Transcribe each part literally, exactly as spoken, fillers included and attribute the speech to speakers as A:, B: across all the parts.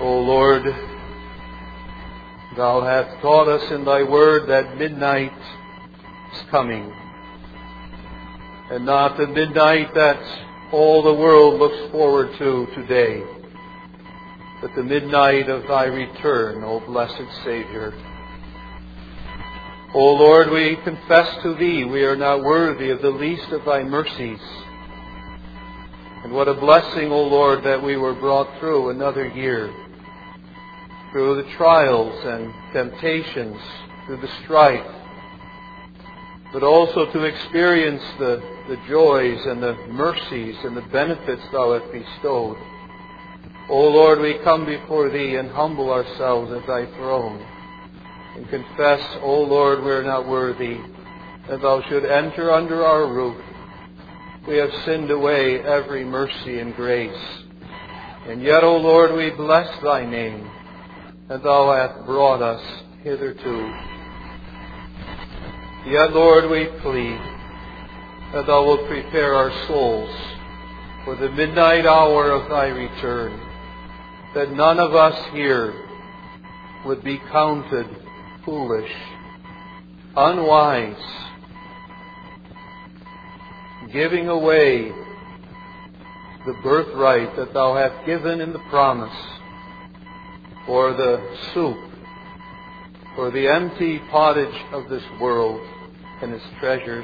A: O Lord, Thou hast taught us in Thy word that midnight is coming, and not the midnight that all the world looks forward to today, but the midnight of Thy return, O blessed Savior. O Lord, we confess to Thee we are not worthy of the least of Thy mercies. And what a blessing, O Lord, that we were brought through another year, through the trials and temptations, through the strife, but also to experience the, the joys and the mercies and the benefits Thou hast bestowed. O Lord, we come before Thee and humble ourselves at Thy throne and confess, O Lord, we are not worthy that Thou should enter under our roof. We have sinned away every mercy and grace. And yet, O Lord, we bless Thy name, that Thou hast brought us hitherto. Yet, Lord, we plead that Thou wilt prepare our souls for the midnight hour of Thy return, that none of us here would be counted foolish, unwise, giving away the birthright that Thou hast given in the promise for the soup, for the empty pottage of this world and its treasures,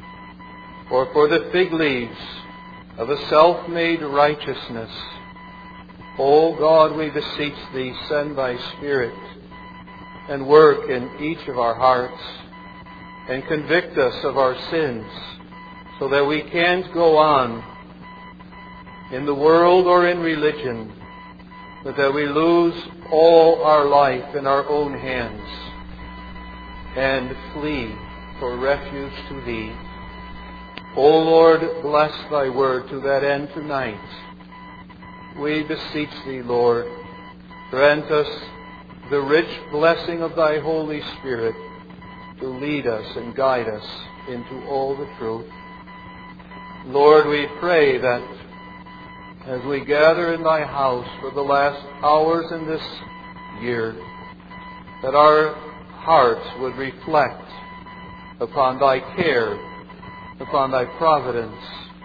A: or for the fig leaves of a self-made righteousness. O God, we beseech Thee, send Thy Spirit and work in each of our hearts and convict us of our sins so that we can't go on in the world or in religion, but that we lose all our life in our own hands and flee for refuge to Thee. O Lord, bless Thy word to that end tonight. We beseech Thee, Lord, grant us the rich blessing of Thy Holy Spirit to lead us and guide us into all the truth. Lord, we pray that as we gather in Thy house for the last hours in this year, that our hearts would reflect upon Thy care, upon Thy providence,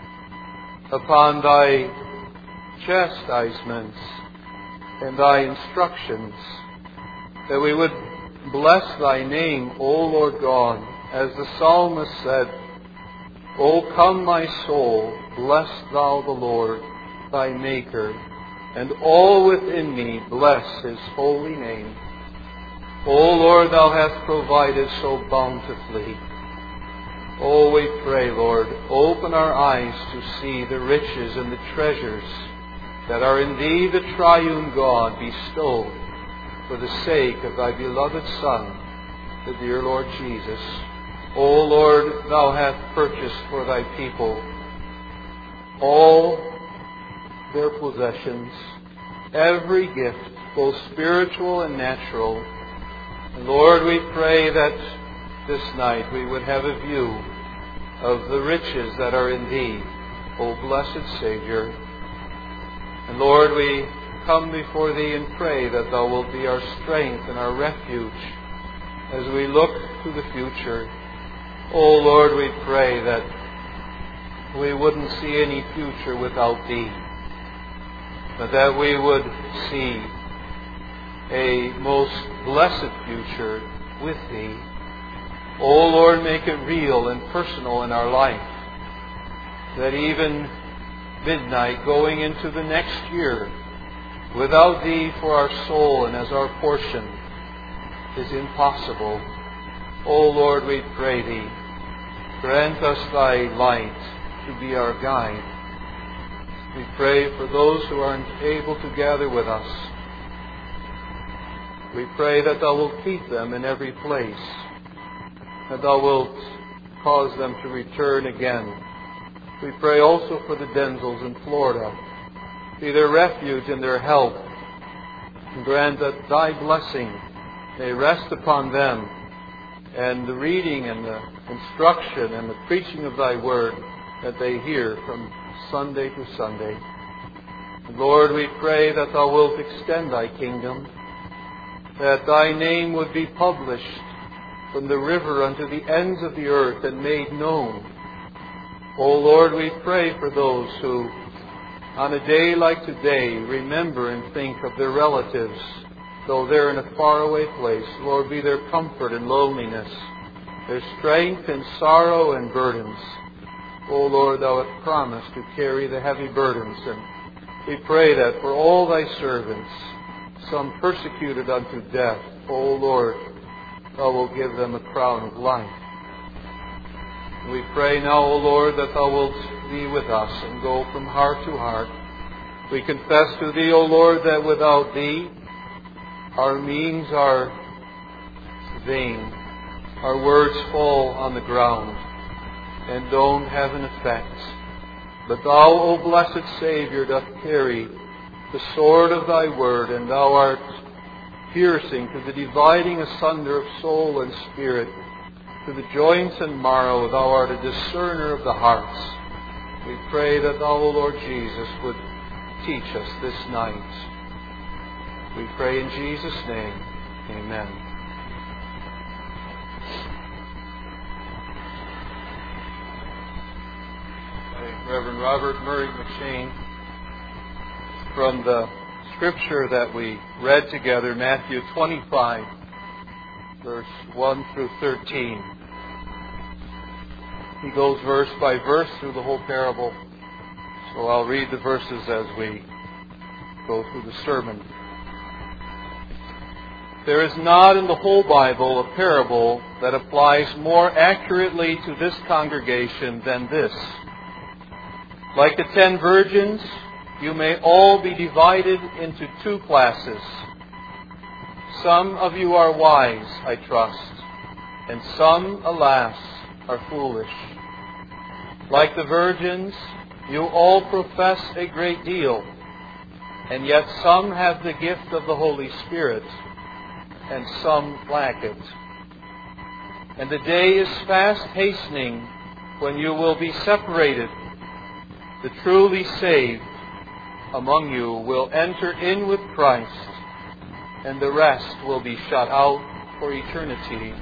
A: upon Thy chastisements and Thy instructions, that we would bless Thy name, O Lord God, as the psalmist said, O come my soul, bless Thou the Lord, Thy Maker, and all within me bless His holy name. O Lord, Thou hast provided so bountifully. Oh, we pray, Lord, open our eyes to see the riches and the treasures that are in Thee, the triune God, bestowed for the sake of Thy beloved Son, the dear Lord Jesus. O Lord, Thou hast purchased for Thy people all their possessions, every gift, both spiritual and natural. And Lord, we pray that this night we would have a view of the riches that are in Thee, O blessed Savior. And Lord, we come before Thee and pray that Thou wilt be our strength and our refuge as we look to the future. O Lord, we pray that we wouldn't see any future without Thee, but that we would see a most blessed future with Thee. O Lord, make it real and personal in our life, that even midnight going into the next year without Thee for our soul and as our portion is impossible. O Lord, we pray Thee, grant us Thy light to be our guide. We pray for those who aren't able to gather with us. We pray that Thou wilt keep them in every place, that Thou wilt cause them to return again. We pray also for the Denzels in Florida. Be their refuge and their help, and grant that Thy blessing may rest upon them, and the reading and the instruction and the preaching of Thy word that they hear from Sunday to Sunday. And Lord, we pray that Thou wilt extend Thy kingdom, that Thy name would be published from the river unto the ends of the earth and made known. O Lord, we pray for those who, on a day like today, remember and think of their relatives, though they're in a faraway place. Lord, be their comfort in loneliness, their strength in sorrow and burdens. O Lord, Thou hast promised to carry the heavy burdens, and we pray that for all Thy servants, some persecuted unto death, O Lord, Thou wilt give them a crown of life. We pray now, O Lord, that Thou wilt be with us and go from heart to heart. We confess to Thee, O Lord, that without Thee, our means are vain. Our words fall on the ground and don't have an effect. But Thou, O blessed Saviour, doth carry the sword of Thy word, and Thou art piercing to the dividing asunder of soul and spirit, to the joints and marrow. Thou art a discerner of the hearts. We pray that Thou, O Lord Jesus, would teach us this night. We pray in Jesus' name. Amen. Reverend Robert Murray McShane, from the scripture that we read together, Matthew twenty-five, verse one through thirteen. He goes verse by verse through the whole parable, so I'll read the verses as we go through the sermon. There is not in the whole Bible a parable that applies more accurately to this congregation than this. Like the ten virgins, you may all be divided into two classes. Some of you are wise, I trust, and some, alas, are foolish. Like the virgins, you all profess a great deal, and yet some have the gift of the Holy Spirit, and some lack it. And the day is fast hastening when you will be separated. The truly saved among you will enter in with Christ, and the rest will be shut out for eternity.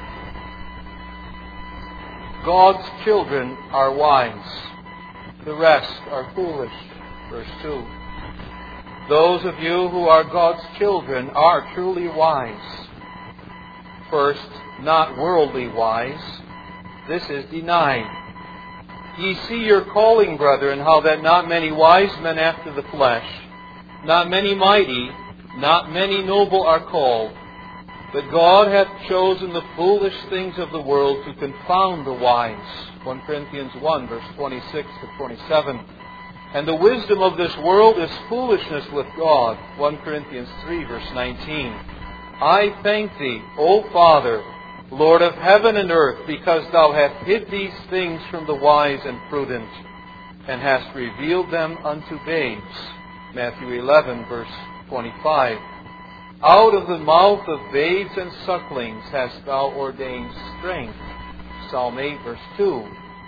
A: God's children are wise. The rest are foolish. Verse two. Those of you who are God's children are truly wise. First, not worldly wise. This is denied. Ye see your calling, brethren, how that not many wise men after the flesh, not many mighty, not many noble are called. But God hath chosen the foolish things of the world to confound the wise. First Corinthians one, verse twenty-six to twenty-seven. And the wisdom of this world is foolishness with God. First Corinthians three, verse nineteen. I thank Thee, O Father, Lord of heaven and earth, because Thou hast hid these things from the wise and prudent, and hast revealed them unto babes. Matthew eleven, verse twenty-five. Out of the mouth of babes and sucklings hast Thou ordained strength. Psalm eight, verse two.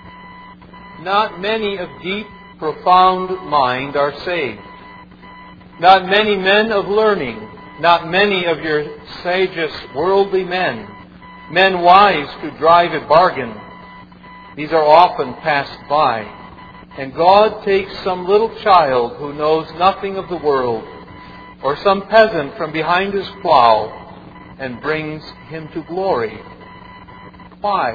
A: Not many of deep, profound mind are saved. Not many men of learning, not many of your sagest worldly men, men wise to drive a bargain. These are often passed by. And God takes some little child who knows nothing of the world, or some peasant from behind his plow, and brings him to glory. Why?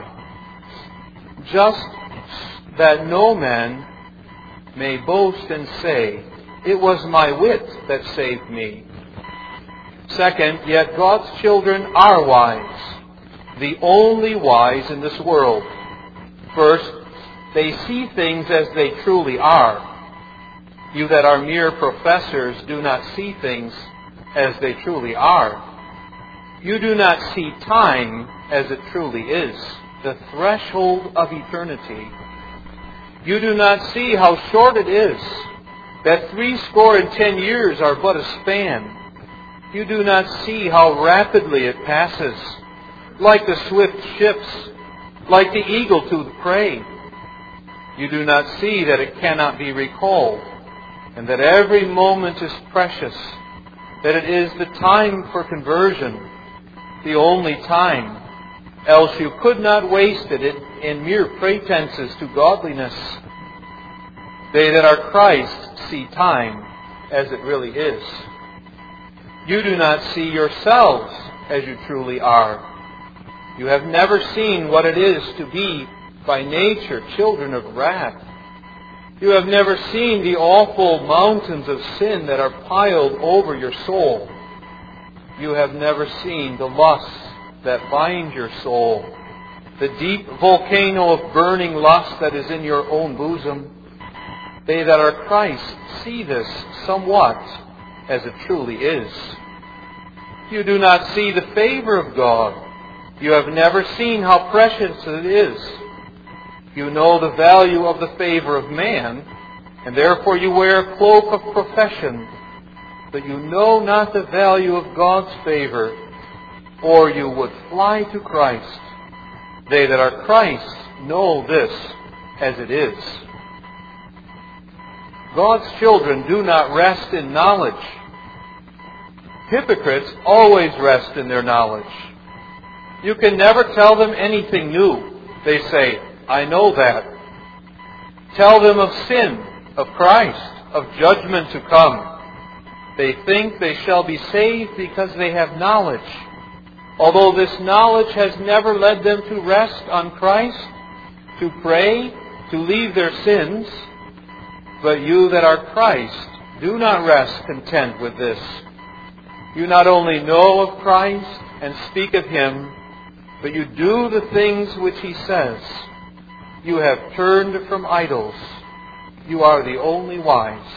A: Just that no man may boast and say, it was my wit that saved me. Second, yet God's children are wise, the only wise in this world. First, they see things as they truly are. You that are mere professors do not see things as they truly are. You do not see time as it truly is, the threshold of eternity. You do not see how short it is, that three score and ten years are but a span. You do not see how rapidly it passes, like the swift ships, like the eagle to the prey. You do not see that it cannot be recalled, and that every moment is precious, that it is the time for conversion, the only time, else you could not waste it in mere pretenses to godliness. They that are Christ see time as it really is. You do not see yourselves as you truly are. You have never seen what it is to be by nature children of wrath. You have never seen the awful mountains of sin that are piled over your soul. You have never seen the lusts that bind your soul, the deep volcano of burning lust that is in your own bosom. They that are Christ see this somewhat as it truly is. You do not see the favor of God. You have never seen how precious it is. You know the value of the favor of man, and therefore you wear a cloak of profession, but you know not the value of God's favor, or you would fly to Christ. They that are Christ know this as it is. God's children do not rest in knowledge. Hypocrites always rest in their knowledge. You can never tell them anything new. They say, I know that. Tell them of sin, of Christ, of judgment to come. They think they shall be saved because they have knowledge, although this knowledge has never led them to rest on Christ, to pray, to leave their sins. But you that are Christ do not rest content with this. You not only know of Christ and speak of Him, but you do the things which He says. You have turned from idols. You are the only wise.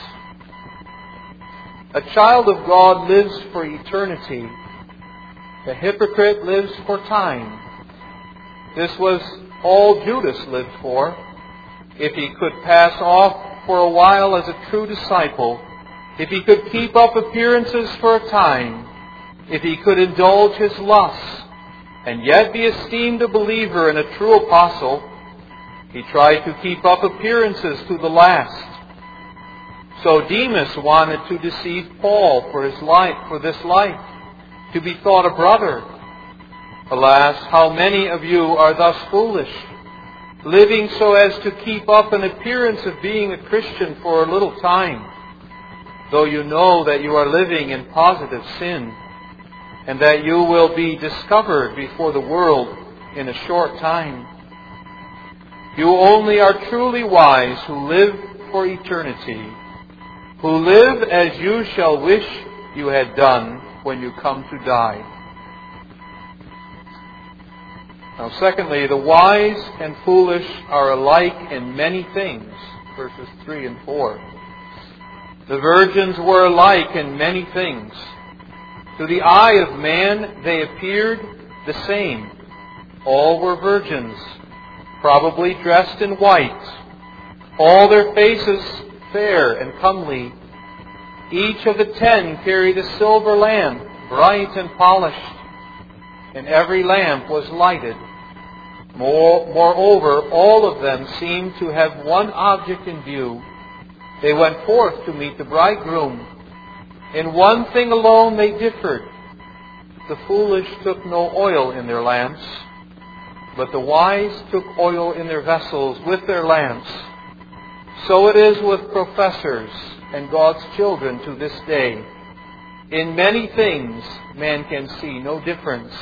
A: A child of God lives for eternity. The hypocrite lives for time. This was all Judas lived for. If he could pass off for a while as a true disciple, if he could keep up appearances for a time, if he could indulge his lusts, and yet be esteemed a believer and a true apostle, he tried to keep up appearances to the last. So Demas wanted to deceive Paul for his life, for this life, to be thought a brother. Alas, how many of you are thus foolish, living so as to keep up an appearance of being a Christian for a little time, though you know that you are living in positive sin, and that you will be discovered before the world in a short time. You only are truly wise who live for eternity, who live as you shall wish you had done when you come to die. Now, secondly, the wise and foolish are alike in many things, verses three and four. The virgins were alike in many things. To the eye of man they appeared the same. All were virgins, probably dressed in white, all their faces fair and comely. Each of the ten carried a silver lamp, bright and polished, and every lamp was lighted. More, moreover, all of them seemed to have one object in view. They went forth to meet the bridegroom. In one thing alone they differed. The foolish took no oil in their lamps, but the wise took oil in their vessels with their lamps. So it is with professors and God's children to this day. In many things man can see no difference.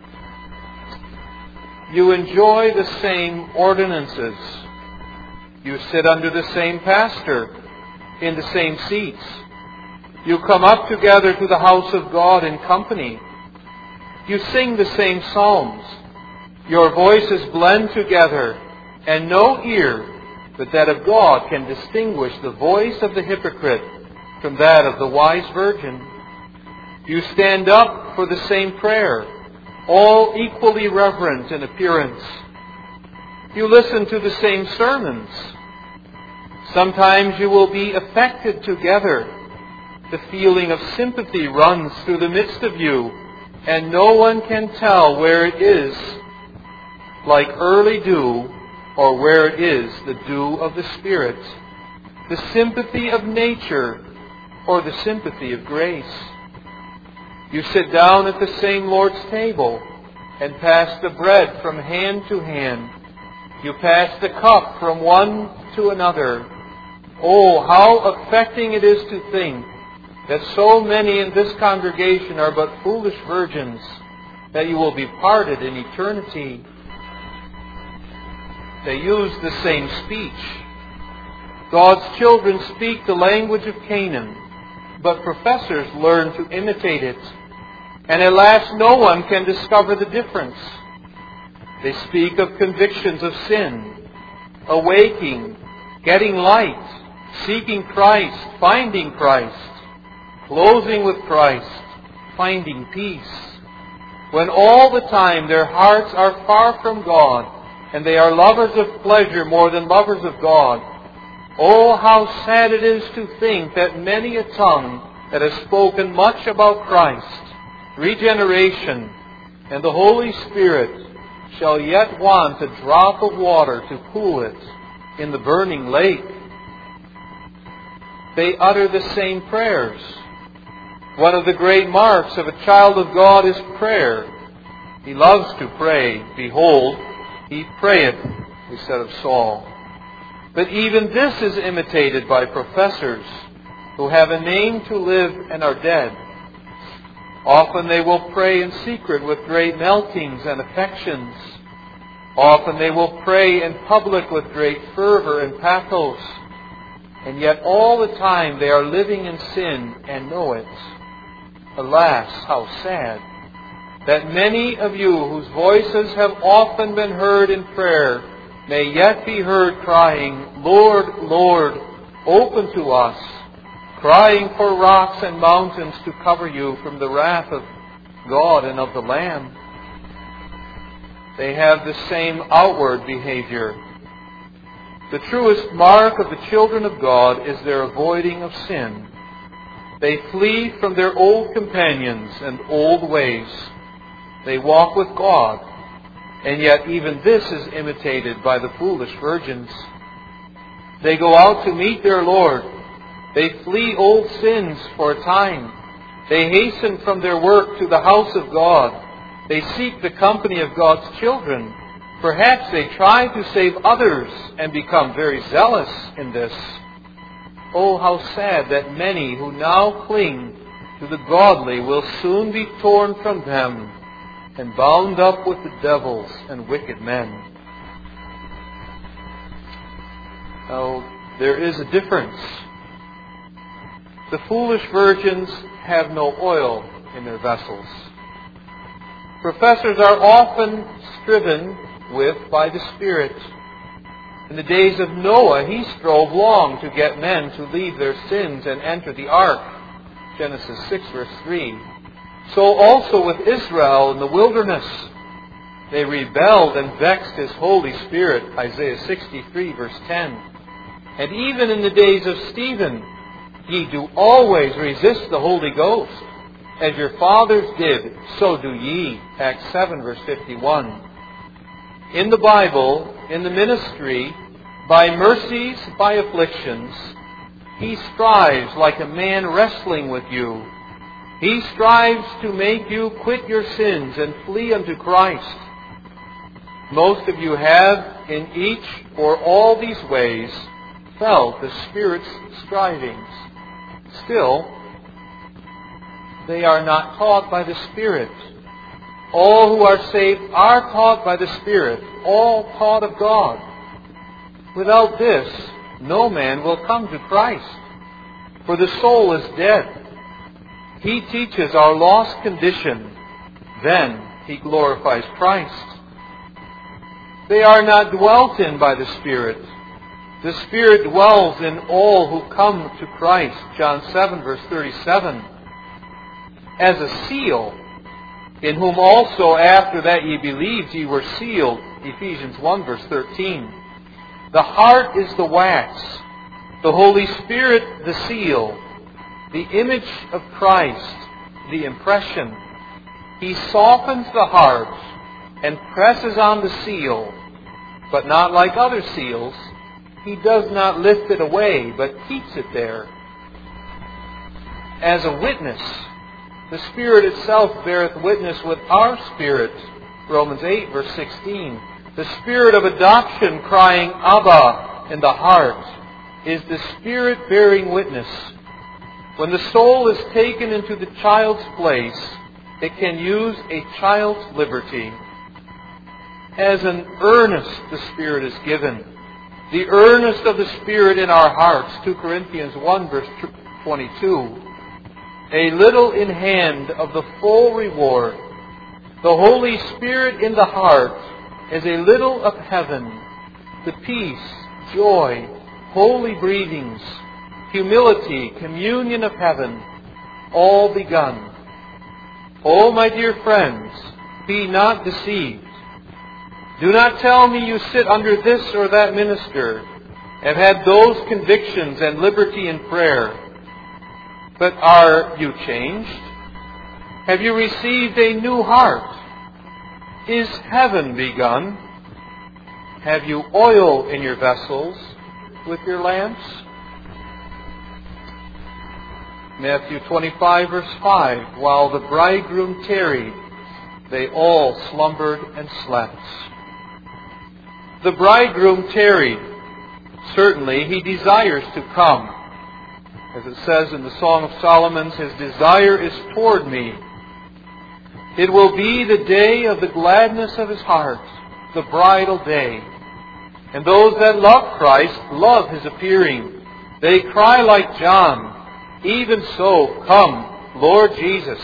A: You enjoy the same ordinances. You sit under the same pastor, in the same seats. You come up together to the house of God in company. You sing the same psalms. Your voices blend together, and no ear but that of God can distinguish the voice of the hypocrite from that of the wise virgin. You stand up for the same prayer, all equally reverent in appearance. You listen to the same sermons. Sometimes you will be affected together. The feeling of sympathy runs through the midst of you, and no one can tell where it is like early dew or where it is the dew of the Spirit. the sympathy of nature or the sympathy of grace. You sit down at the same Lord's table and pass the bread from hand to hand. You pass the cup from one to another. Oh, how affecting it is to think that so many in this congregation are but foolish virgins, that you will be parted in eternity. They use the same speech. God's children speak the language of Canaan, but professors learn to imitate it. And at last no one can discover the difference. They speak of convictions of sin, awaking, getting light, seeking Christ, finding Christ, closing with Christ, finding peace, when all the time their hearts are far from God and they are lovers of pleasure more than lovers of God. Oh, how sad it is to think that many a tongue that has spoken much about Christ, regeneration, and the Holy Spirit shall yet want a drop of water to cool it in the burning lake. They utter the same prayers. One of the great marks of a child of God is prayer. He loves to pray. Behold, he prayeth, we said of Saul. But even this is imitated by professors who have a name to live and are dead. Often they will pray in secret with great meltings and affections. Often they will pray in public with great fervor and pathos. And yet all the time they are living in sin and know it. Alas, how sad that many of you whose voices have often been heard in prayer may yet be heard crying, Lord, Lord, open to us, crying for rocks and mountains to cover you from the wrath of God and of the Lamb. They have the same outward behavior. The truest mark of the children of God is their avoiding of sin. They flee from their old companions and old ways. They walk with God, and yet even this is imitated by the foolish virgins. They go out to meet their Lord. They flee old sins for a time. They hasten from their work to the house of God. They seek the company of God's children. Perhaps they try to save others and become very zealous in this. Oh, how sad that many who now cling to the godly will soon be torn from them and bound up with the devils and wicked men. Now, there is a difference. The foolish virgins have no oil in their vessels. Professors are often striven with by the Spirit. In the days of Noah, he strove long to get men to leave their sins and enter the ark. Genesis six, verse three. So also with Israel in the wilderness. They rebelled and vexed His Holy Spirit. Isaiah sixty-three, verse ten. And even in the days of Stephen, ye do always resist the Holy Ghost. As your fathers did, so do ye. Acts seven, verse fifty-one. In the Bible, in the ministry, by mercies, by afflictions, He strives like a man wrestling with you. He strives to make you quit your sins and flee unto Christ. Most of you have, in each or all these ways, felt the Spirit's strivings. Still, they are not taught by the Spirit. All who are saved are taught by the Spirit, all taught of God. Without this, no man will come to Christ, for the soul is dead. He teaches our lost condition, then He glorifies Christ. They are not dwelt in by the Spirit. The Spirit dwells in all who come to Christ, John seven, verse thirty-seven. As a seal, in whom also after that ye believed ye were sealed, Ephesians one, verse thirteen. The heart is the wax, the Holy Spirit the seal, the image of Christ, the impression. He softens the heart and presses on the seal, but not like other seals. He does not lift it away, but keeps it there as a witness. The Spirit itself beareth witness with our spirit. Romans eight, verse sixteen. The Spirit of adoption crying, Abba, in the heart, is the Spirit bearing witness. When the soul is taken into the child's place, it can use a child's liberty. As an earnest the Spirit is given. The earnest of the Spirit in our hearts, Second Corinthians one, verse twenty-two. A little in hand of the full reward. The Holy Spirit in the heart is a little of heaven. The peace, joy, holy breathings, humility, communion of heaven, all begun. Oh, my dear friends, be not deceived. Do not tell me you sit under this or that minister, have had those convictions and liberty in prayer. But are you changed? Have you received a new heart? Is heaven begun? Have you oil in your vessels with your lamps? Matthew twenty-five, verse five. While the bridegroom tarried, they all slumbered and slept. The bridegroom tarried. Certainly, he desires to come. As it says in the Song of Solomon, his desire is toward me. It will be the day of the gladness of his heart, the bridal day. And those that love Christ love his appearing. They cry like John, even so, come, Lord Jesus.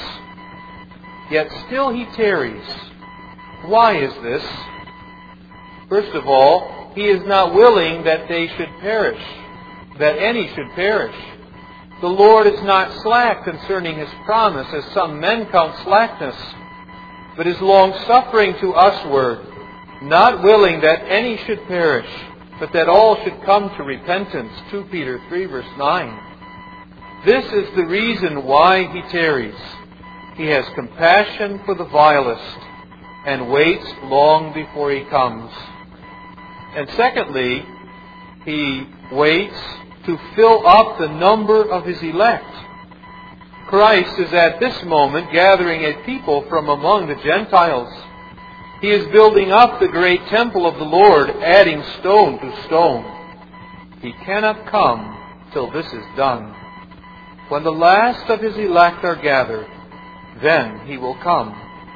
A: Yet still he tarries. Why is this? First of all, he is not willing that they should perish, that any should perish. The Lord is not slack concerning his promise, as some men count slackness, but is long-suffering to usward, not willing that any should perish, but that all should come to repentance. Second Peter three, verse nine. This is the reason why he tarries. He has compassion for the vilest, and waits long before he comes. And secondly, he waits to fill up the number of his elect. Christ is at this moment gathering a people from among the Gentiles. He is building up the great temple of the Lord, adding stone to stone. He cannot come till this is done. When the last of his elect are gathered, then he will come.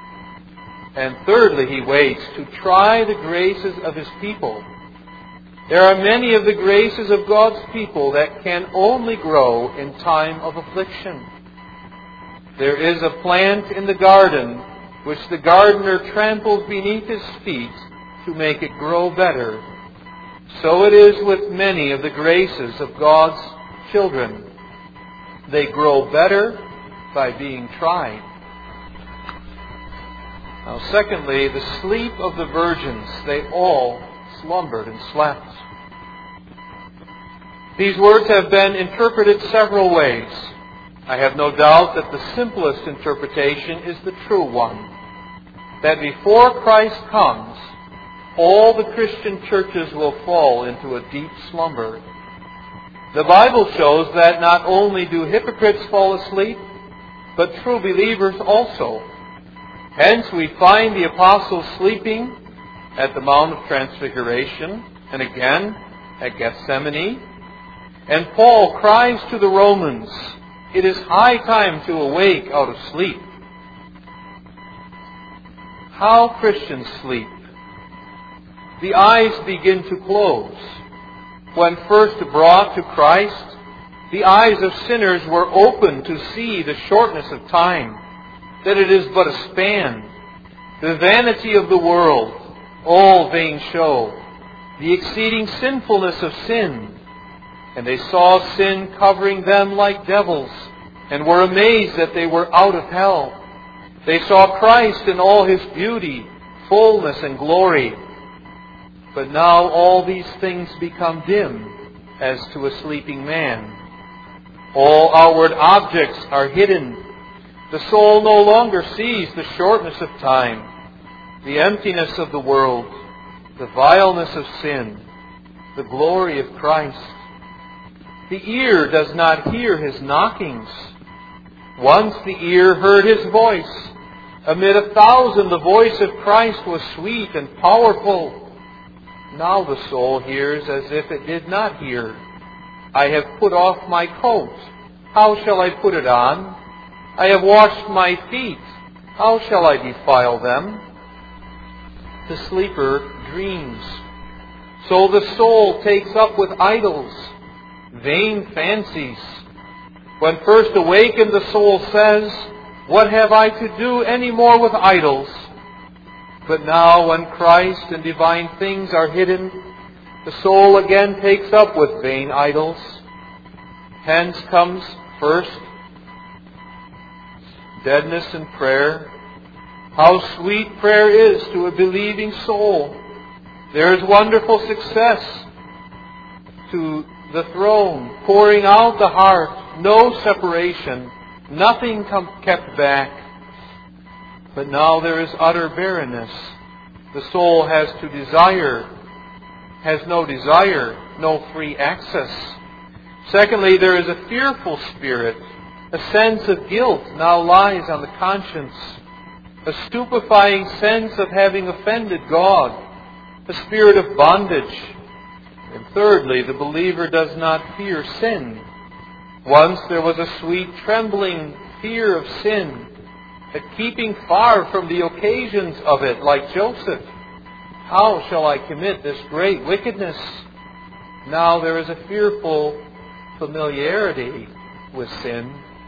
A: And thirdly, he waits to try the graces of his people. There are many of the graces of God's people that can only grow in time of affliction. There is a plant in the garden which the gardener tramples beneath his feet to make it grow better. So it is with many of the graces of God's children. They grow better by being tried. Now, secondly, the sleep of the virgins. They all slumbered and slept. These words have been interpreted several ways. I have no doubt that the simplest interpretation is the true one. That before Christ comes, all the Christian churches will fall into a deep slumber. The Bible shows that not only do hypocrites fall asleep, but true believers also. Hence we find the apostles sleeping at the Mount of Transfiguration, and again at Gethsemane. And Paul cries to the Romans, "It is high time to awake out of sleep." How Christians sleep. The eyes begin to close. When first brought to Christ, the eyes of sinners were opened to see the shortness of time, that it is but a span, the vanity of the world, all vain show, the exceeding sinfulness of sin. And they saw sin covering them like devils, and were amazed that they were out of hell. They saw Christ in all his beauty, fullness, and glory. But now all these things become dim as to a sleeping man. All outward objects are hidden. The soul no longer sees the shortness of time, the emptiness of the world, the vileness of sin. the glory of Christ. The ear does not hear His knockings. Once the ear heard His voice. Amid a thousand the voice of Christ was sweet and powerful. Now the soul hears as if it did not hear. I have put off my coat. How shall I put it on? I have washed my feet. How shall I defile them? The sleeper dreams. So the soul takes up with idols, vain fancies. When first awakened, the soul says, "What have I to do any more with idols?" But now when Christ and divine things are hidden, the soul again takes up with vain idols. Hence comes first deadness in prayer. How sweet prayer is to a believing soul. There is wonderful success to the throne, pouring out the heart, no separation, nothing kept back. But now there is utter barrenness. The soul has to desire, has no desire, no free access. Secondly, there is a fearful spirit. A sense of guilt now lies on the conscience. A stupefying sense of having offended God. A spirit of bondage. And thirdly, the believer does not fear sin. Once there was a sweet trembling fear of sin, a keeping far from the occasions of it, like Joseph. How shall I commit this great wickedness? Now there is a fearful familiarity with sin.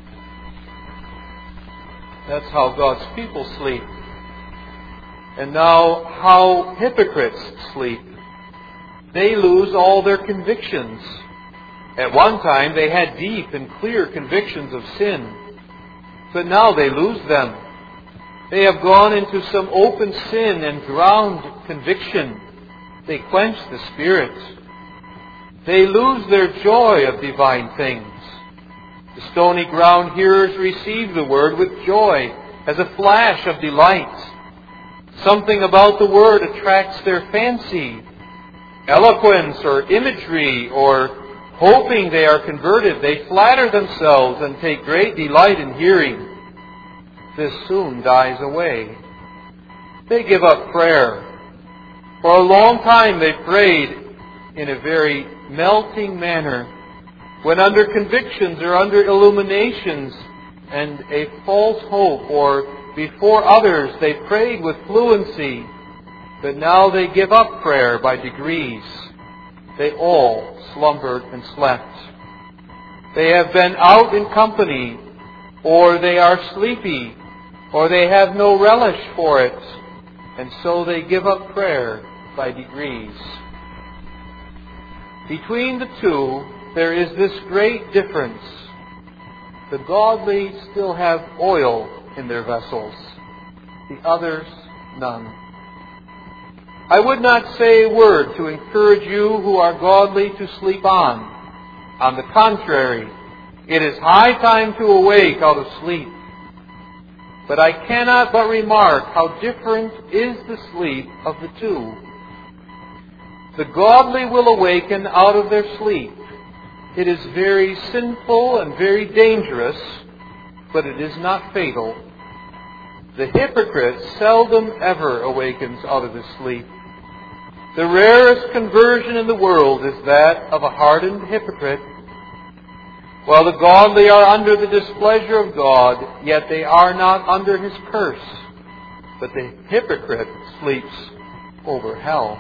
A: That's how God's people sleep. And now how hypocrites sleep. They lose all their convictions. At one time they had deep and clear convictions of sin, but now they lose them. They have gone into some open sin and drowned conviction. They quench the Spirit. They lose their joy of divine things. The stony ground hearers receive the Word with joy as a flash of delight. Something about the Word attracts their fancy. Eloquence or imagery or hoping they are converted, they flatter themselves and take great delight in hearing. This soon dies away. They give up prayer. For a long time they prayed in a very melting manner, when under convictions or under illuminations and a false hope, or before others they prayed with fluency, but now they give up prayer by degrees. They all slumbered and slept. They have been out in company, or they are sleepy, or they have no relish for it, and so they give up prayer by degrees. Between the two, there is this great difference. The godly still have oil in their vessels, the others none. I would not say a word to encourage you who are godly to sleep on. On the contrary, it is high time to awake out of sleep. But I cannot but remark how different is the sleep of the two. The godly will awaken out of their sleep. It is very sinful and very dangerous, but it is not fatal. The hypocrite seldom ever awakens out of his sleep. The rarest conversion in the world is that of a hardened hypocrite. While the godly are under the displeasure of God, yet they are not under His curse. But the hypocrite sleeps over hell.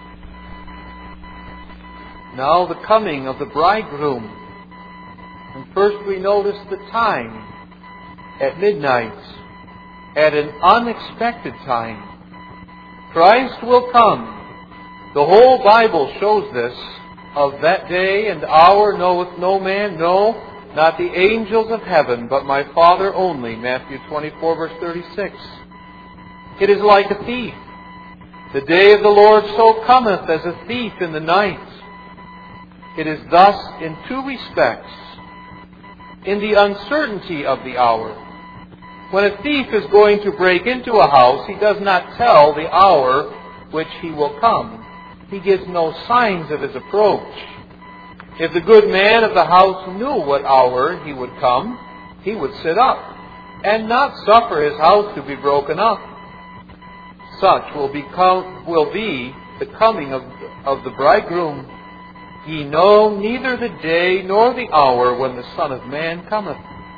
A: Now the coming of the bridegroom. And first we notice the time. At midnight. At an unexpected time. Christ will come. The whole Bible shows this. Of that day and hour knoweth no man, no, not the angels of heaven, but my Father only. Matthew twenty-four, verse thirty-six. It is like a thief. The day of the Lord so cometh as a thief in the night. It is thus in two respects. In the uncertainty of the hour. When a thief is going to break into a house, he does not tell the hour which he will come. He gives no signs of his approach. If the good man of the house knew what hour he would come, he would sit up and not suffer his house to be broken up. Such will become, will be the coming of, of the bridegroom. Ye know neither the day nor the hour when the Son of Man cometh.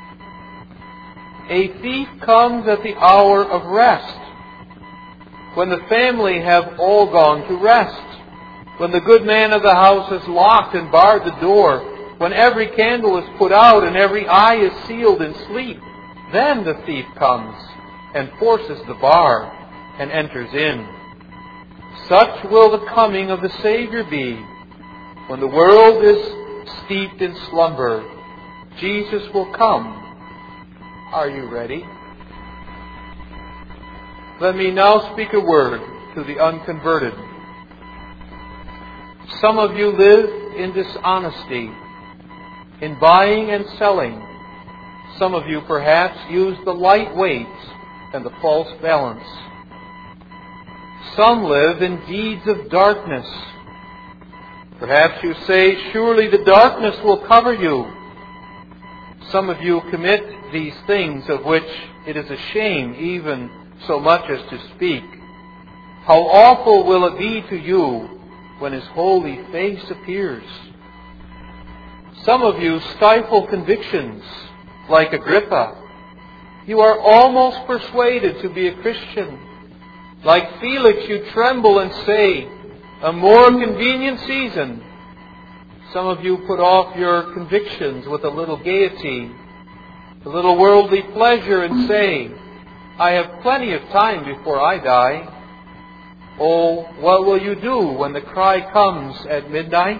A: A thief comes at the hour of rest, when the family have all gone to rest, when the good man of the house has locked and barred the door, when every candle is put out and every eye is sealed in sleep. Then the thief comes and forces the bar and enters in. Such will the coming of the Savior be. When the world is steeped in slumber, Jesus will come. Are you ready? Let me now speak a word to the unconverted. Some of you live in dishonesty, in buying and selling. Some of you perhaps use the light weights and the false balance. Some live in deeds of darkness. Perhaps you say, surely the darkness will cover you. Some of you commit these things of which it is a shame even so much as to speak. How awful will it be to you when His holy face appears? Some of you stifle convictions like Agrippa. You are almost persuaded to be a Christian. Like Felix, you tremble and say, a more convenient season. Some of you put off your convictions with a little gaiety, a little worldly pleasure, and say, I have plenty of time before I die. Oh, what will you do when the cry comes at midnight?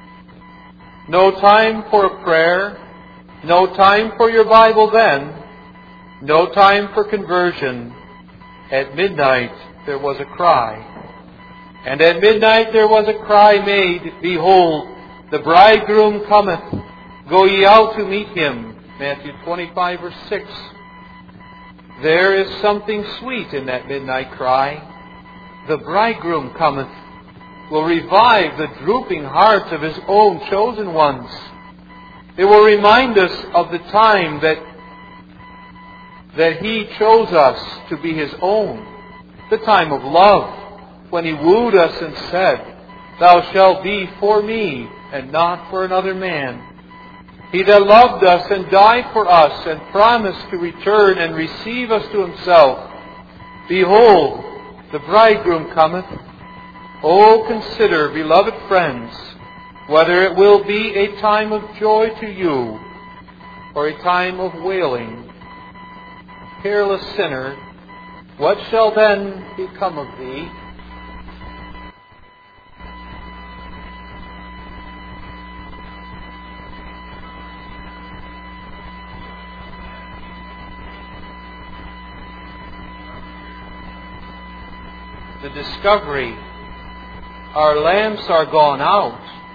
A: No time for a prayer, no time for your Bible then, no time for conversion. At midnight there was a cry. And at midnight there was a cry made, Behold, the bridegroom cometh. Go ye out to meet him. Matthew twenty-five, verse six. There is something sweet in that midnight cry. The bridegroom cometh will revive the drooping hearts of His own chosen ones. It will remind us of the time that, that He chose us to be His own. The time of love, when He wooed us and said, Thou shalt be for me and not for another man. He that loved us and died for us and promised to return and receive us to Himself. Behold, the bridegroom cometh. Oh, consider, beloved friends, whether it will be a time of joy to you or a time of wailing. Careless sinner, what shall then become of thee? The discovery, our lamps are gone out.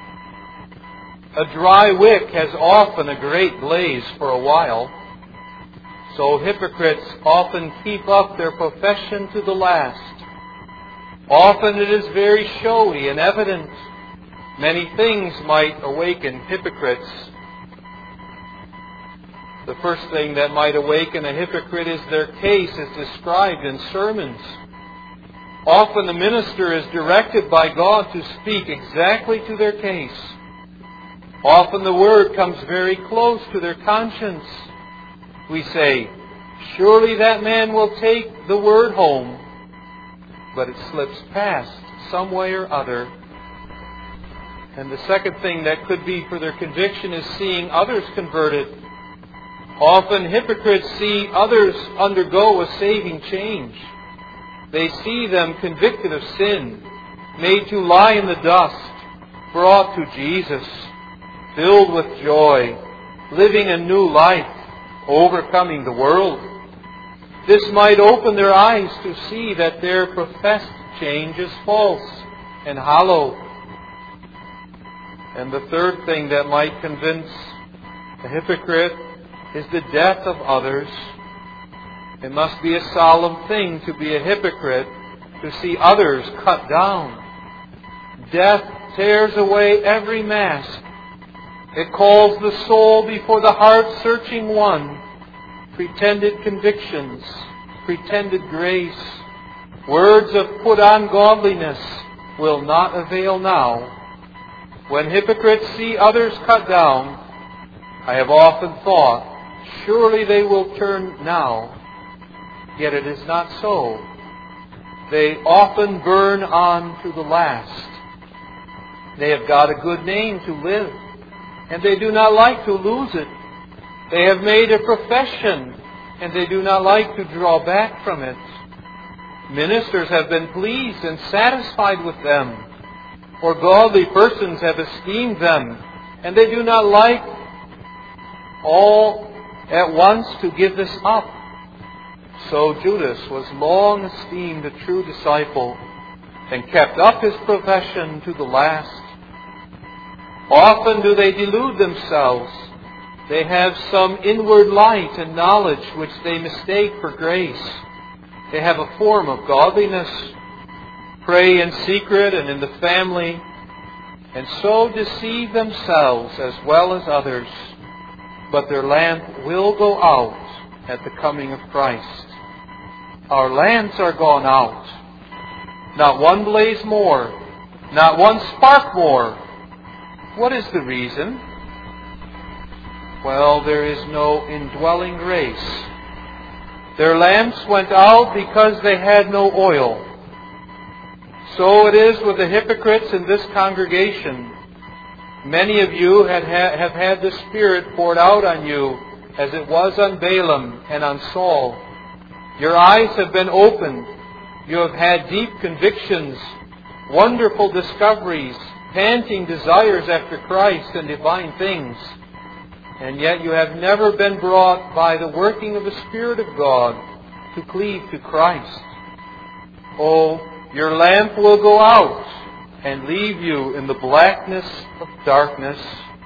A: A dry wick has often a great blaze for a while. So hypocrites often keep up their profession to the last. Often it is very showy and evident. Many things might awaken hypocrites. The first thing that might awaken a hypocrite is their case is described in sermons. Often the minister is directed by God to speak exactly to their case. Often the word comes very close to their conscience. We say, surely that man will take the word home. But it slips past some way or other. And the second thing that could be for their conviction is seeing others converted. Often hypocrites see others undergo a saving change. They see them convicted of sin, made to lie in the dust, brought to Jesus, filled with joy, living a new life, overcoming the world. This might open their eyes to see that their professed change is false and hollow. And the third thing that might convince a hypocrite is the death of others. It must be a solemn thing to be a hypocrite, to see others cut down, Death tears away every mask. It calls the soul before the heart-searching one. Pretended convictions, pretended grace, words of put-on godliness will not avail now. When hypocrites see others cut down, I have often thought, surely they will turn now. Yet it is not so. They often burn on to the last. They have got a good name to live, and they do not like to lose it. They have made a profession, and they do not like to draw back from it. Ministers have been pleased and satisfied with them, or godly persons have esteemed them, and they do not like all at once to give this up. So Judas was long esteemed a true disciple, and kept up his profession to the last. Often do they delude themselves. They have some inward light and knowledge which they mistake for grace. They have a form of godliness, pray in secret and in the family, and so deceive themselves as well as others. But their lamp will go out at the coming of Christ. Our lamps are gone out. Not one blaze more, not one spark more. What is the reason? Well, there is no indwelling grace. Their lamps went out because they had no oil. So it is with the hypocrites in this congregation. Many of you have had the Spirit poured out on you as it was on Balaam and on Saul. Your eyes have been opened. You have had deep convictions, wonderful discoveries, panting desires after Christ and divine things. And yet you have never been brought by the working of the Spirit of God to cleave to Christ. Oh, your lamp will go out and leave you in the blackness of darkness.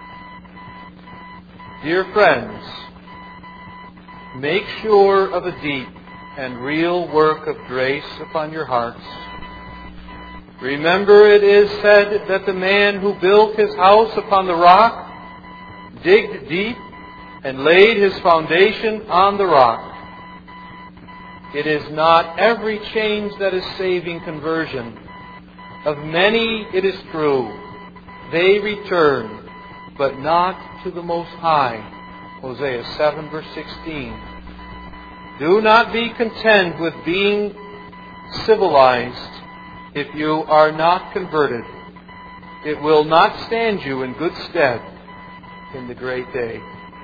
A: Dear friends, make sure of a deep and real work of grace upon your hearts. Remember, it is said that the man who built his house upon the rock digged deep and laid his foundation on the rock. It is not every change that is saving conversion. Of many, it is true, they return, but not to the Most High. Hosea seven, verse sixteen. Do not be content with being civilized if you are not converted. It will not stand you in good stead in the great day.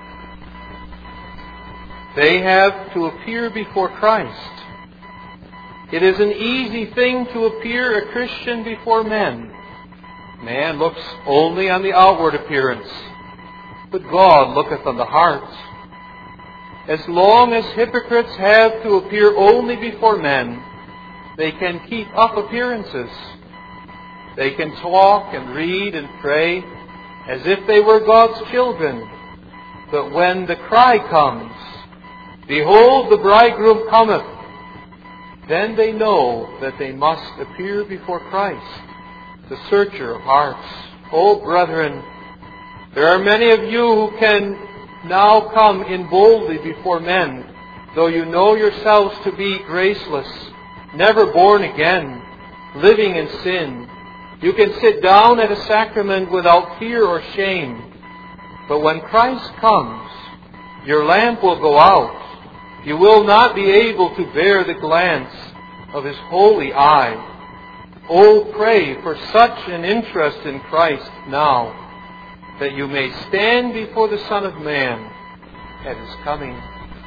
A: They have to appear before Christ. It is an easy thing to appear a Christian before men. Man looks only on the outward appearance, but God looketh on the heart. As long as hypocrites have to appear only before men, they can keep up appearances. They can talk and read and pray as if they were God's children. But when the cry comes, "Behold, the bridegroom cometh," then they know that they must appear before Christ, the searcher of hearts. Oh, brethren, there are many of you who can now come in boldly before men, though you know yourselves to be graceless, never born again, living in sin. You can sit down at a sacrament without fear or shame. But when Christ comes, your lamp will go out. You will not be able to bear the glance of His holy eye. Oh, pray for such an interest in Christ now, that you may stand before the Son of Man at His coming.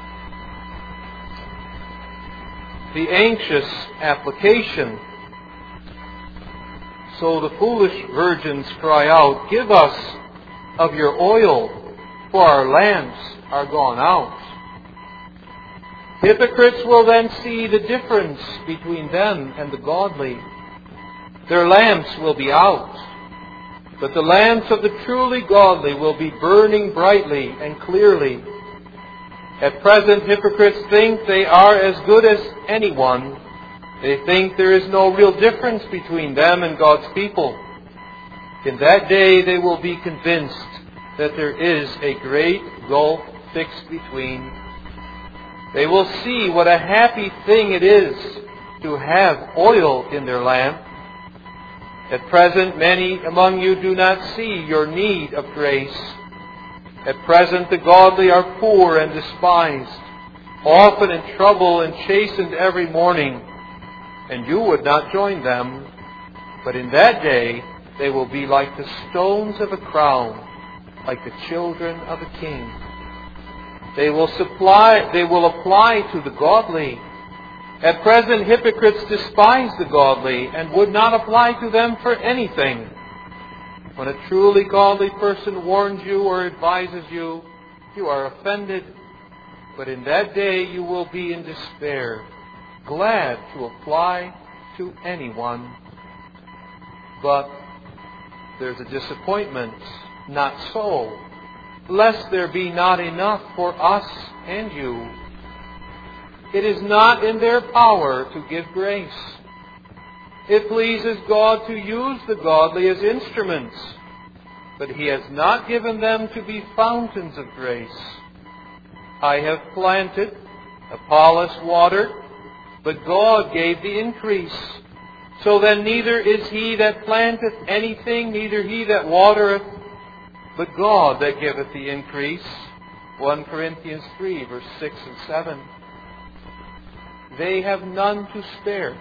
A: The anxious application. So the foolish virgins cry out, "Give us of your oil, for our lamps are gone out." Hypocrites will then see the difference between them and the godly. Their lamps will be out, but the lamps of the truly godly will be burning brightly and clearly. At present, hypocrites think they are as good as anyone. They think there is no real difference between them and God's people. In that day they will be convinced that there is a great gulf fixed between. They will see what a happy thing it is to have oil in their lamp. At present, many among you do not see your need of grace. At present, the godly are poor and despised, often in trouble and chastened every morning, and you would not join them. But in that day, they will be like the stones of a crown, like the children of a king. They will supply, they will apply to the godly. At present, hypocrites despise the godly and would not apply to them for anything. When a truly godly person warns you or advises you, you are offended. But in that day you will be in despair, glad to apply to anyone. But there's a disappointment. Not so, lest there be not enough for us and you. It is not in their power to give grace. It pleases God to use the godly as instruments, but He has not given them to be fountains of grace. I have planted, Apollos watered, but God gave the increase. So then neither is he that planteth anything, neither he that watereth, but God that giveth the increase. First Corinthians three, verse six and seven. They have none to spare.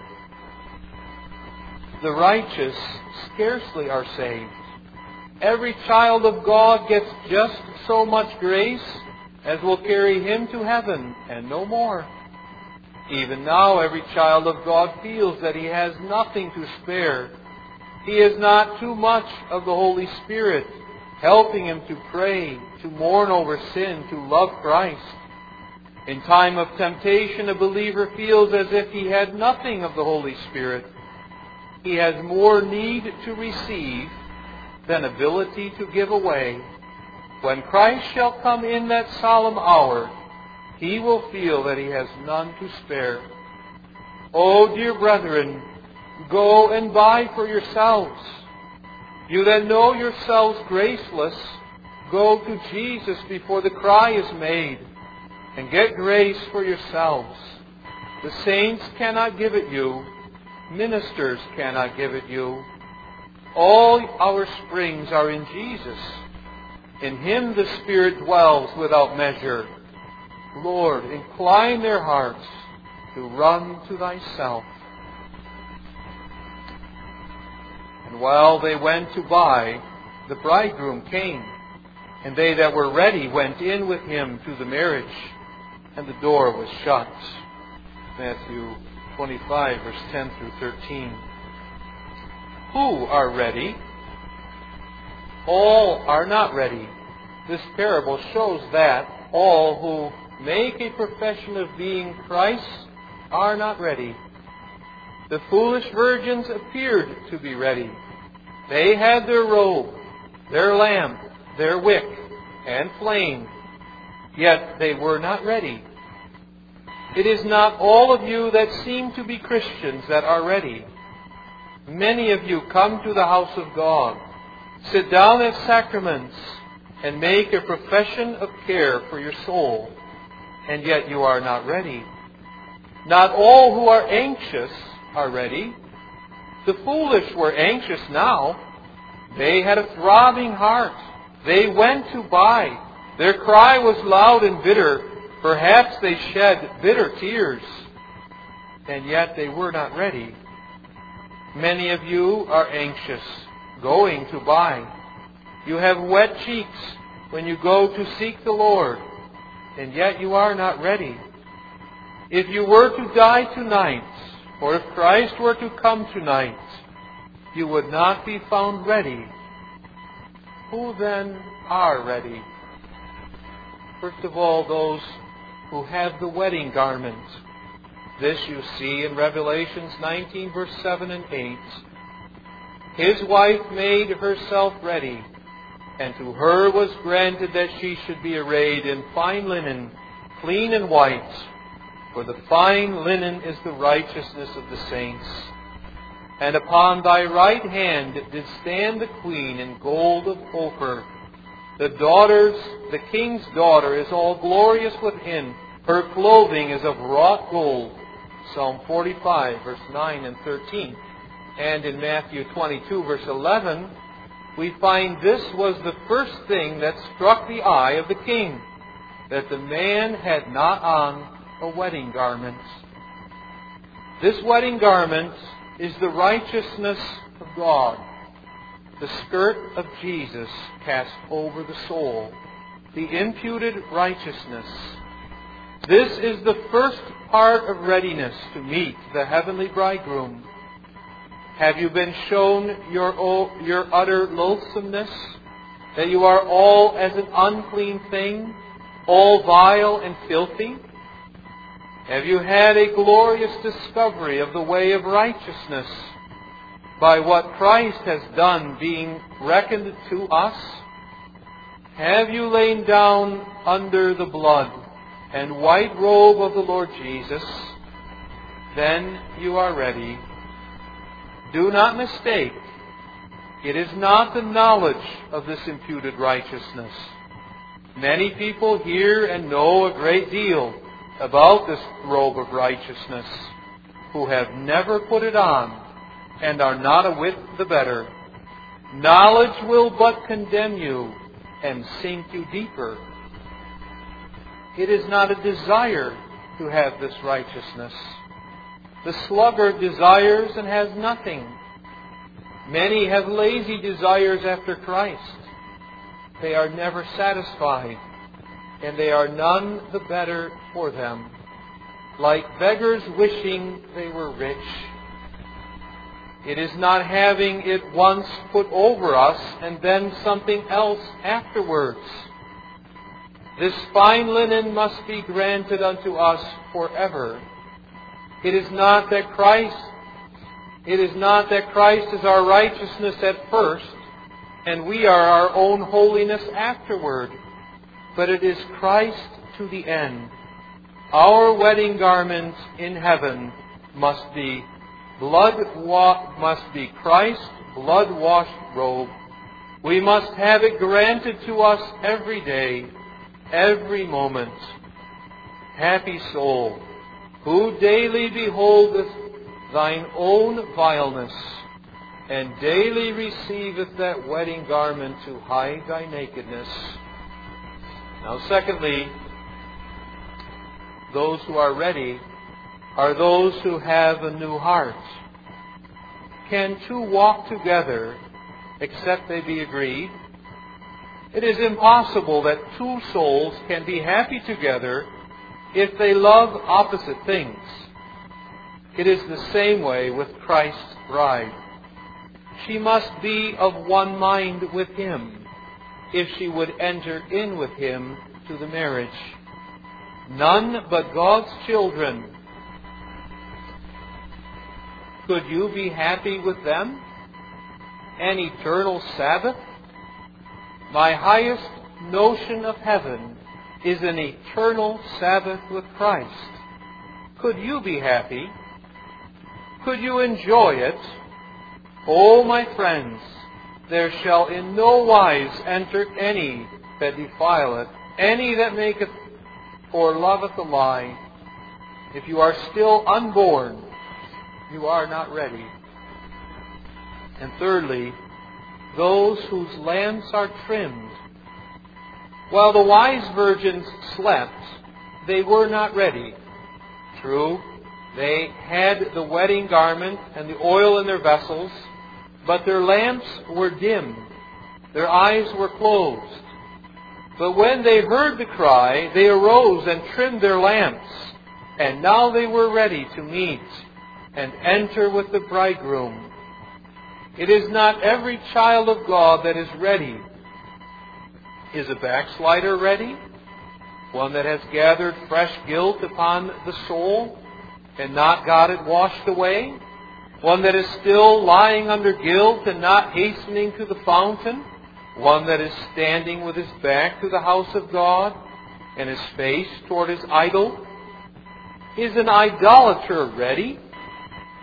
A: The righteous scarcely are saved. Every child of God gets just so much grace as will carry him to heaven, and no more. Even now, every child of God feels that he has nothing to spare. He has not too much of the Holy Spirit helping him to pray, to mourn over sin, to love Christ. In time of temptation, a believer feels as if he had nothing of the Holy Spirit. He has more need to receive than ability to give away. When Christ shall come in that solemn hour, he will feel that he has none to spare. Oh, dear brethren, go and buy for yourselves. You that know yourselves graceless, go to Jesus before the cry is made, and get grace for yourselves. The saints cannot give it you. Ministers cannot give it you. All our springs are in Jesus. In Him the Spirit dwells without measure. Lord, incline their hearts to run to Thyself. And while they went to buy, the bridegroom came, and they that were ready went in with him to the marriage, and the door was shut. Matthew twenty-five, verse ten through thirteen. Who are ready? All are not ready. This parable shows that all who make a profession of being Christ are not ready. The foolish virgins appeared to be ready. They had their robe, their lamp, their wick, and flame, yet they were not ready. It is not all of you that seem to be Christians that are ready. Many of you come to the house of God, sit down at sacraments, and make a profession of care for your soul, and yet you are not ready. Not all who are anxious are ready. The foolish were anxious now. They had a throbbing heart. They went to buy. Their cry was loud and bitter. Perhaps they shed bitter tears. And yet they were not ready. Many of you are anxious, going to buy. You have wet cheeks when you go to seek the Lord, and yet you are not ready. If you were to die tonight, or if Christ were to come tonight, you would not be found ready. Who then are ready? First of all, those who have the wedding garment. This you see in Revelations nineteen, verse seven and eight. His wife made herself ready, and to her was granted that she should be arrayed in fine linen, clean and white. For the fine linen is the righteousness of the saints. And upon thy right hand did stand the queen in gold of Ophir. The daughter's, the king's daughter is all glorious within. Her clothing is of wrought gold. Psalm forty-five, verse nine and thirteen. And in Matthew twenty-two, verse eleven, we find this was the first thing that struck the eye of the king, that the man had not on a wedding garment. This wedding garment is the righteousness of God, the skirt of Jesus cast over the soul, the imputed righteousness. This is the first part of readiness to meet the heavenly bridegroom. Have you been shown your, your utter loathsomeness, that you are all as an unclean thing, all vile and filthy? Have you had a glorious discovery of the way of righteousness by what Christ has done being reckoned to us? Have you lain down under the blood and white robe of the Lord Jesus? Then you are ready. Do not mistake. It is not the knowledge of this imputed righteousness. Many people hear and know a great deal about this robe of righteousness, who have never put it on and are not a whit the better. Knowledge will but condemn you and sink you deeper. It is not a desire to have this righteousness. The sluggard desires and has nothing. Many have lazy desires after Christ. They are never satisfied, and they are none the better for them. Like beggars wishing they were rich. It is not having it once put over us and then something else afterwards. This fine linen must be granted unto us forever. It is not that Christ, it is not that Christ is our righteousness at first, and we are our own holiness afterward, but it is Christ to the end. Our wedding garment in heaven must be blood wa- must be Christ's blood-washed robe. We must have it granted to us every day, every moment. Happy soul, who daily beholdeth thine own vileness, and daily receiveth that wedding garment to hide thy nakedness. Now, secondly, those who are ready are those who have a new heart. Can two walk together except they be agreed? It is impossible that two souls can be happy together if they love opposite things. It is the same way with Christ's bride. She must be of one mind with Him if she would enter in with Him to the marriage. None but God's children. Could you be happy with them? An eternal Sabbath? My highest notion of heaven is an eternal Sabbath with Christ. Could you be happy? Could you enjoy it? Oh, my friends, there shall in no wise enter any that defileth, any that maketh or loveth a lie. If you are still unborn, you are not ready. And thirdly, those whose lamps are trimmed. While the wise virgins slept, they were not ready. True, they had the wedding garment and the oil in their vessels, but their lamps were dim. Their eyes were closed. But when they heard the cry, they arose and trimmed their lamps. And now they were ready to meet and enter with the bridegroom. It is not every child of God that is ready. Is a backslider ready? One that has gathered fresh guilt upon the soul and not got it washed away? One that is still lying under guilt and not hastening to the fountain? One that is standing with his back to the house of God and his face toward his idol? Is an idolater ready?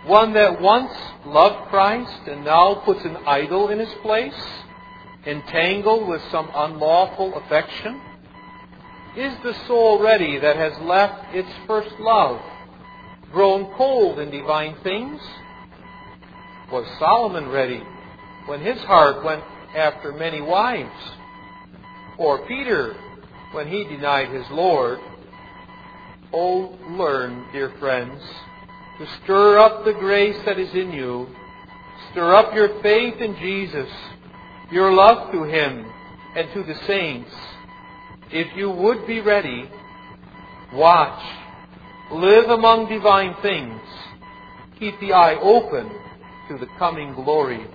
A: One that once loved Christ and now puts an idol in his place, entangled with some unlawful affection? Is the soul ready that has left its first love, grown cold in divine things? Was Solomon ready when his heart went after many wives? Or Peter when he denied his Lord? Oh, learn, dear friends, to stir up the grace that is in you. Stir up your faith in Jesus, your love to Him and to the saints. If you would be ready, watch, live among divine things, keep the eye open to the coming glory.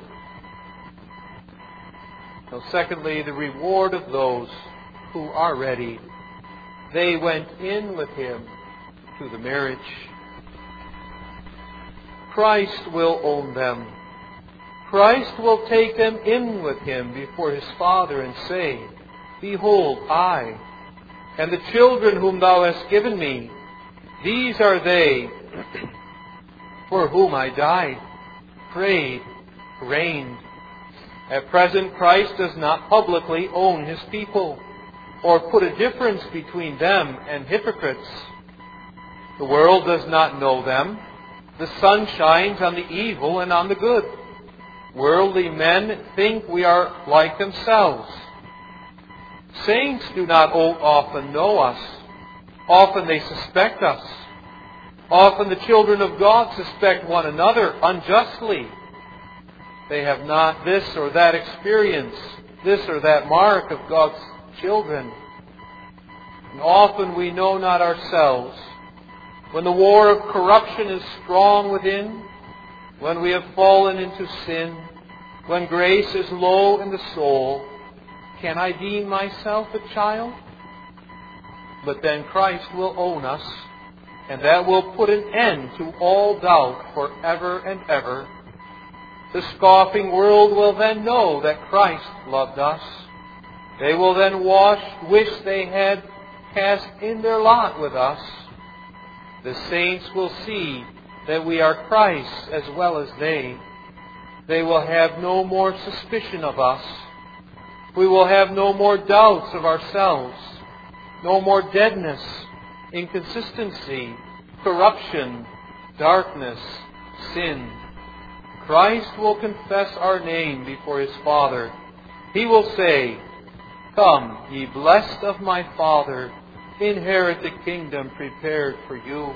A: Now, secondly, the reward of those who are ready. They went in with Him to the marriage. Christ will own them. Christ will take them in with Him before His Father and say, Behold, I, and the children whom Thou hast given me, these are they for whom I died, prayed, reigned. At present, Christ does not publicly own His people, or put a difference between them and hypocrites. The world does not know them. The sun shines on the evil and on the good. Worldly men think we are like themselves. Saints do not often know us. Often they suspect us. Often the children of God suspect one another unjustly. They have not this or that experience, this or that mark of God's children. And often we know not ourselves. When the war of corruption is strong within, when we have fallen into sin, when grace is low in the soul, can I deem myself a child? But then Christ will own us, and that will put an end to all doubt forever and ever. The scoffing world will then know that Christ loved us. They will then wash, wish they had cast in their lot with us. The saints will see that we are Christ's as well as they. They will have no more suspicion of us. We will have no more doubts of ourselves, no more deadness, inconsistency, corruption, darkness, sin. Christ will confess our name before His Father. He will say, Come, ye blessed of my Father, inherit the kingdom prepared for you.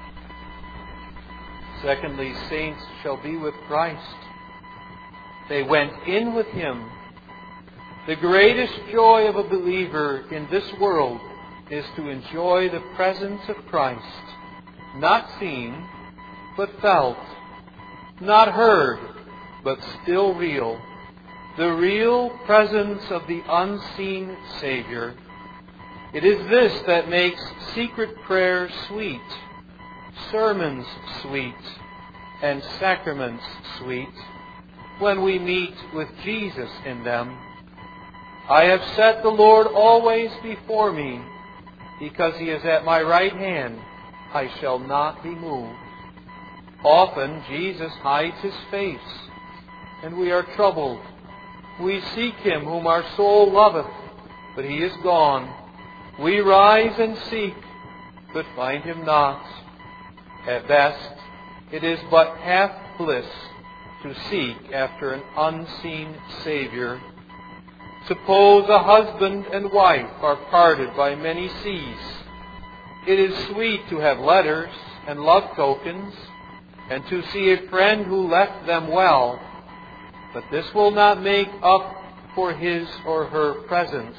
A: Secondly, saints shall be with Christ. They went in with Him. The greatest joy of a believer in this world is to enjoy the presence of Christ, not seen, but felt, not heard, but still real. The real presence of the unseen Savior. It is this that makes secret prayers sweet, sermons sweet, and sacraments sweet, when we meet with Jesus in them. I have set the Lord always before me. Because He is at my right hand, I shall not be moved. Often Jesus hides His face, and we are troubled. We seek Him whom our soul loveth, but He is gone. We rise and seek, but find Him not. At best, it is but half bliss to seek after an unseen Savior. Suppose a husband and wife are parted by many seas. It is sweet to have letters and love tokens, and to see a friend who left them well, but this will not make up for his or her presence.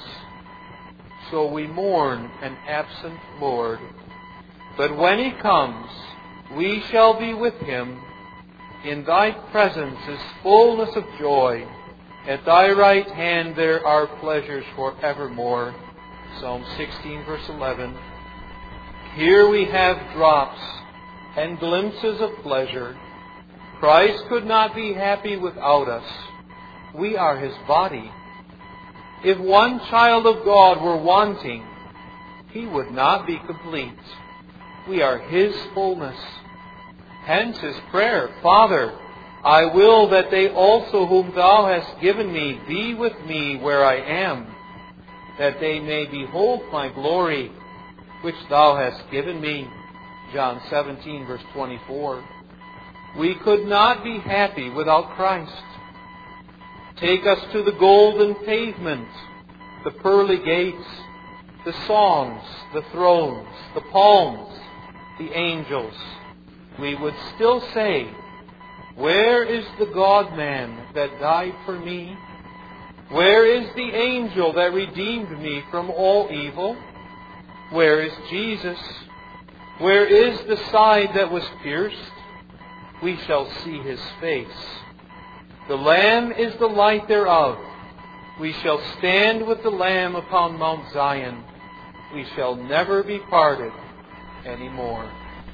A: So we mourn an absent Lord. But when He comes, we shall be with Him. In Thy presence is fullness of joy. At Thy right hand there are pleasures forevermore. Psalm sixteen, verse eleven. Here we have drops and glimpses of pleasure. Christ could not be happy without us. We are His body. If one child of God were wanting, He would not be complete. We are His fullness. Hence his prayer, Father, I will that they also whom Thou hast given me be with me where I am, that they may behold my glory, which Thou hast given me. John seventeen, verse twenty-four. We could not be happy without Christ. Take us to the golden pavement, the pearly gates, the songs, the thrones, the palms, the angels. We would still say, where is the God-man that died for me? Where is the angel that redeemed me from all evil? Where is Jesus? Where is the side that was pierced? We shall see His face. The Lamb is the light thereof. We shall stand with the Lamb upon Mount Zion. We shall never be parted anymore.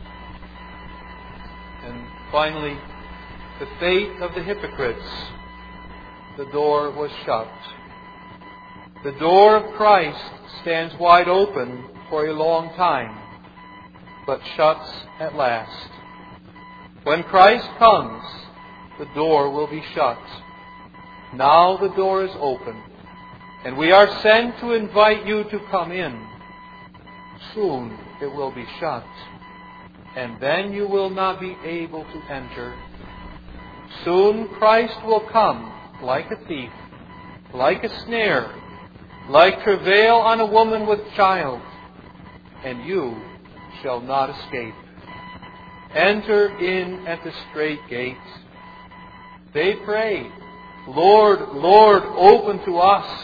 A: And finally, the fate of the hypocrites. The door was shut. The door of Christ stands wide open for a long time, but shuts at last. When Christ comes, the door will be shut. Now the door is open, and we are sent to invite you to come in. Soon it will be shut, and then you will not be able to enter. Soon Christ will come like a thief, like a snare, like travail on a woman with child, and you shall not escape. Enter in at the strait gate. They pray, Lord, Lord, open to us.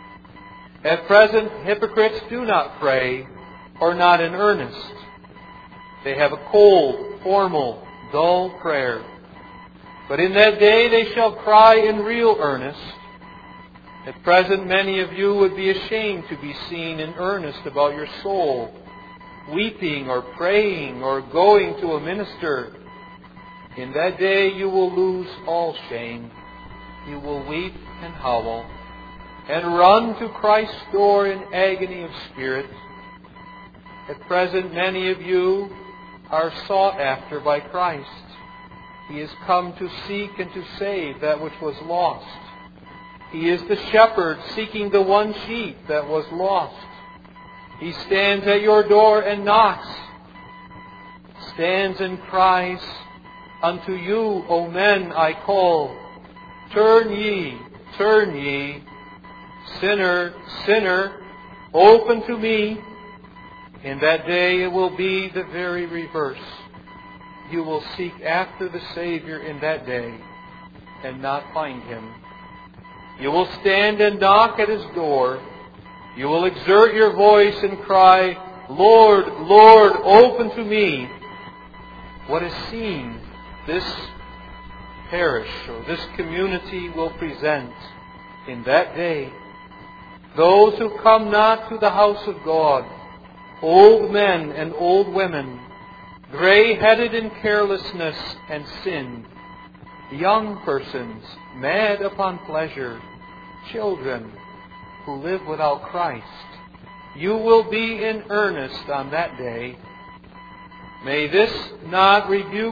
A: At present, hypocrites do not pray, or not in earnest. They have a cold, formal, dull prayer. But in that day they shall cry in real earnest. At present, many of you would be ashamed to be seen in earnest about your soul, weeping or praying or going to a minister. In that day you will lose all shame. You will weep and howl and run to Christ's door in agony of spirit. At present, many of you are sought after by Christ. He has come to seek and to save that which was lost. He is the shepherd seeking the one sheep that was lost. He stands at your door and knocks, stands and cries, Unto you, O men, I call. Turn ye, turn ye. Sinner, sinner, open to me. In that day it will be the very reverse. You will seek after the Savior in that day and not find Him. You will stand and knock at His door. You will exert your voice and cry, Lord, Lord, open to me. What is seen this parish or this community will present in that day. Those who come not to the house of God, old men and old women, gray-headed in carelessness and sin, young persons mad upon pleasure, children who live without Christ. You will be in earnest on that day. May this not rebuke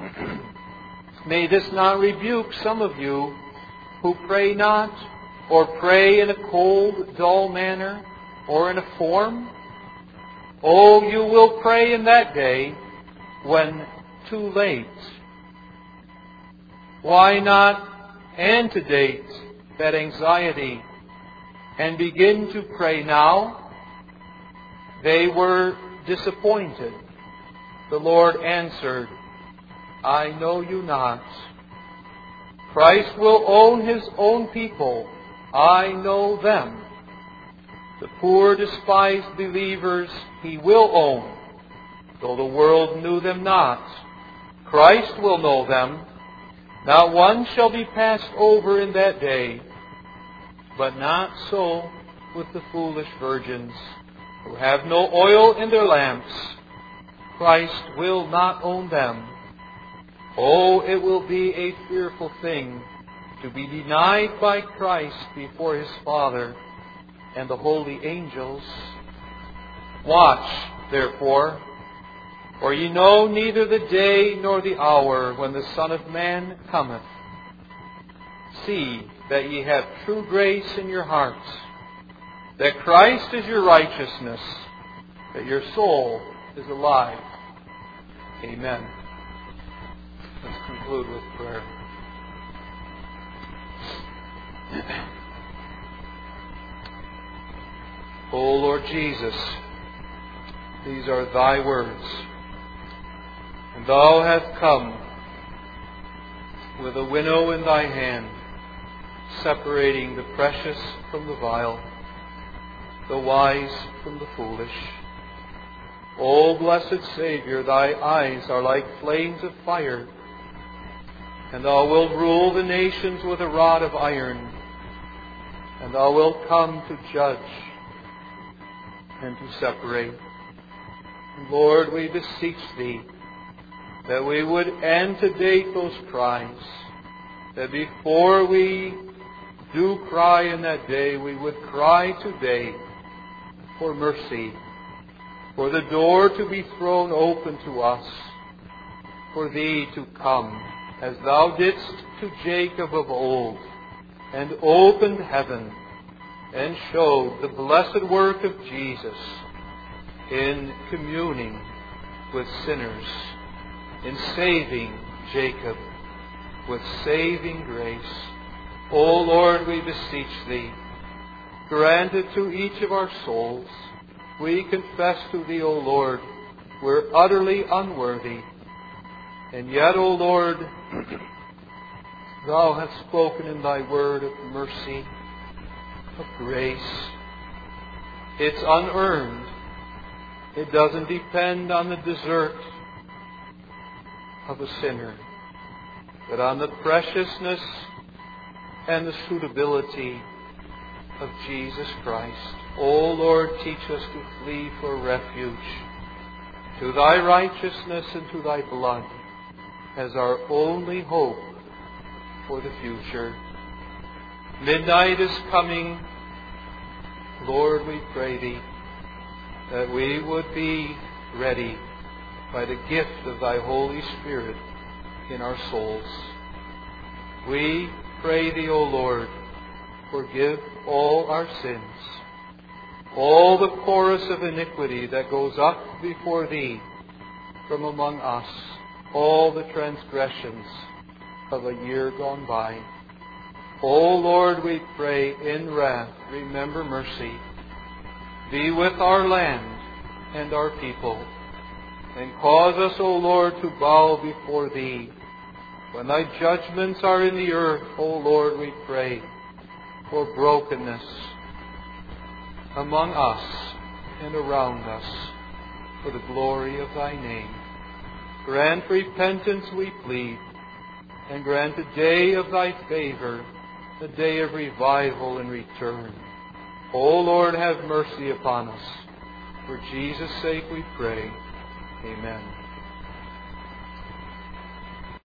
A: may this not rebuke some of you who pray not, or pray in a cold, dull manner, or in a form. Oh, you will pray in that day when too late. Why not antedate that anxiety and begin to pray now? They were disappointed. The Lord answered, I know you not. Christ will own His own people. I know them. The poor, despised believers He will own, though the world knew them not. Christ will know them. Not one shall be passed over in that day. But not so with the foolish virgins who have no oil in their lamps. Christ will not own them. Oh, it will be a fearful thing to be denied by Christ before His Father and the holy angels. Watch, therefore, For ye know neither the day nor the hour when the Son of Man cometh. See that ye have true grace in your hearts, that Christ is your righteousness, that your soul is alive. Amen. Let's conclude with prayer. O Lord Jesus, these are Thy words, and Thou hast come with a winnow in Thy hand, separating the precious from the vile, the wise from the foolish. O blessed Saviour, Thy eyes are like flames of fire, and Thou wilt rule the nations with a rod of iron, and Thou wilt come to judge and to separate. Lord, we beseech Thee that we would antedate those cries, that before we do cry in that day, we would cry today for mercy, for the door to be thrown open to us, for Thee to come, as Thou didst to Jacob of old, and opened heaven, and showed the blessed work of Jesus in communing with sinners, in saving Jacob with saving grace. O Lord, we beseech Thee, grant it to each of our souls. We confess to Thee, O Lord, we're utterly unworthy. And yet, O Lord, Thou hast spoken in Thy word of mercy, of grace. It's unearned. It doesn't depend on the desert of a sinner, but on the preciousness and the suitability of Jesus Christ. O Lord, teach us to flee for refuge to Thy righteousness and to Thy blood as our only hope for the future. Midnight is coming. Lord, we pray Thee that we would be ready by the gift of Thy Holy Spirit in our souls. We pray Thee, O Lord, forgive all our sins, all the chorus of iniquity that goes up before Thee from among us, all the transgressions of a year gone by. O Lord, we pray, in wrath, remember mercy. Be with our land and our people, and cause us, O Lord, to bow before Thee. When Thy judgments are in the earth, O Lord, we pray for brokenness among us and around us for the glory of Thy name. Grant repentance, we plead, and grant a day of Thy favor, a day of revival and return. O Lord, have mercy upon us. For Jesus' sake we pray. Amen.